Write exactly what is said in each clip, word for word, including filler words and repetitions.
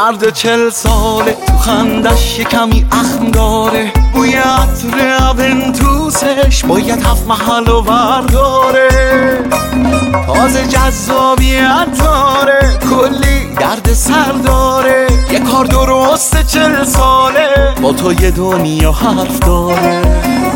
مرد چل ساله تو خندش یه کمی اخم داره، بوی عطر اونتوسش باید هفت محل و ورداره، تازه جذابیت داره، کلی درد سر داره، یه کار درسته چل ساله با تو یه دنیا حرف داره.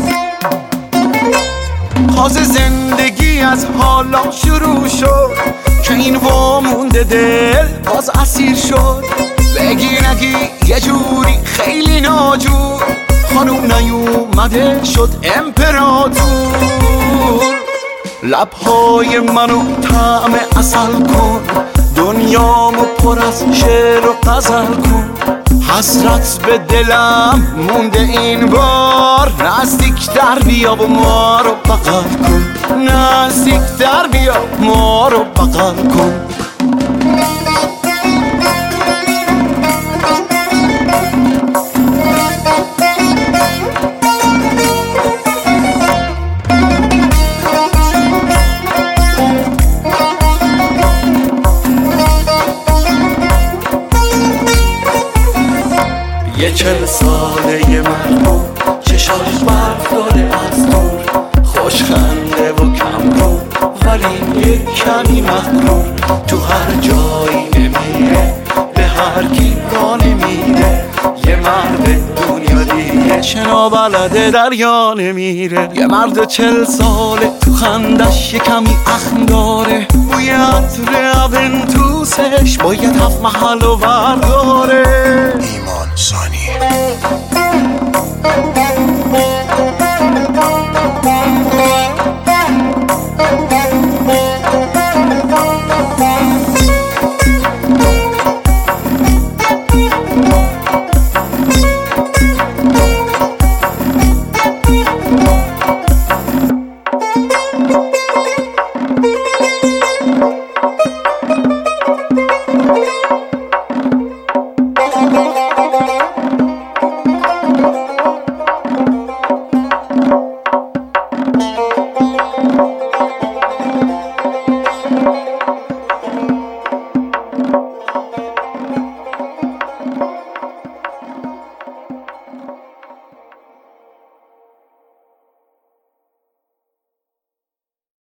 تازه زندگی از حالا شروع شد که این وامونده دل باز اسیر شد، بگی نگی یه جوری خیلی ناجور، خانوم نیومده شد امپراتور. لبهای منو طعم عسل کن، دنیامو پر از شعر و غزل کن، حسرت به دلم مونده این بار، نزدیک در بیا و ما رو بغل کن، نزدیک در بیا ما رو بغل کن. یه چل ساله یه مردم چشاش برف داره از دور، خوشخنده و کم رو ولی یه کمی مغرور، تو هر جایی نمیره به هر کی را نمیره، یه مرد دنیا دیگه شنا بلده دریا نمیره. یه مرد چل ساله تو خندش یه کمی اخم داره، بوی عطر اونتوسش باید هفت محل و ورداره. ایمان ثانی